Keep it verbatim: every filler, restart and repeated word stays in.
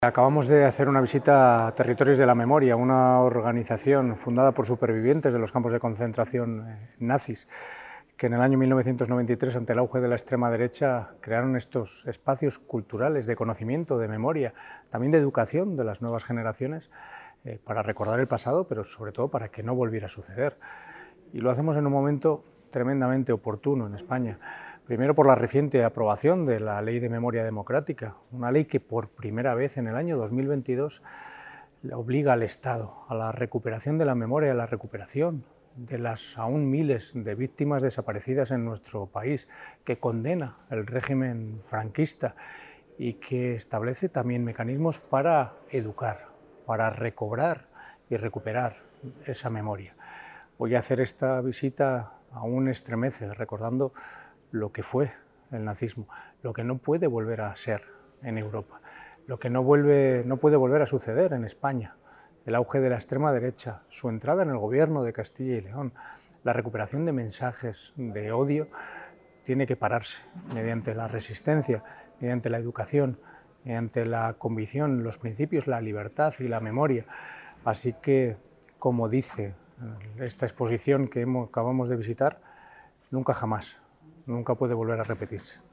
Acabamos de hacer una visita a Territorios de la Memoria, una organización fundada por supervivientes de los campos de concentración nazis, que en el año mil novecientos noventa y tres, ante el auge de la extrema derecha, crearon estos espacios culturales de conocimiento, de memoria, también de educación de las nuevas generaciones, eh, para recordar el pasado, pero sobre todo para que no volviera a suceder. Y lo hacemos en un momento tremendamente oportuno en España. Primero, por la reciente aprobación de la Ley de Memoria Democrática, una ley que por primera vez en el año dos mil veintidós obliga al Estado a la recuperación de la memoria, a la recuperación de las aún miles de víctimas desaparecidas en nuestro país, que condena el régimen franquista y que establece también mecanismos para educar, para recobrar y recuperar esa memoria. Voy a hacer esta visita aún estremece, recordando lo que fue el nazismo, lo que no puede volver a ser en Europa, lo que no, vuelve, no puede volver a suceder en España, el auge de la extrema derecha, su entrada en el gobierno de Castilla y León, la recuperación de mensajes de odio, tiene que pararse mediante la resistencia, mediante la educación, mediante la convicción, los principios, la libertad y la memoria. Así que, como dice esta exposición que hemos, acabamos de visitar, nunca jamás, nunca puede volver a repetirse.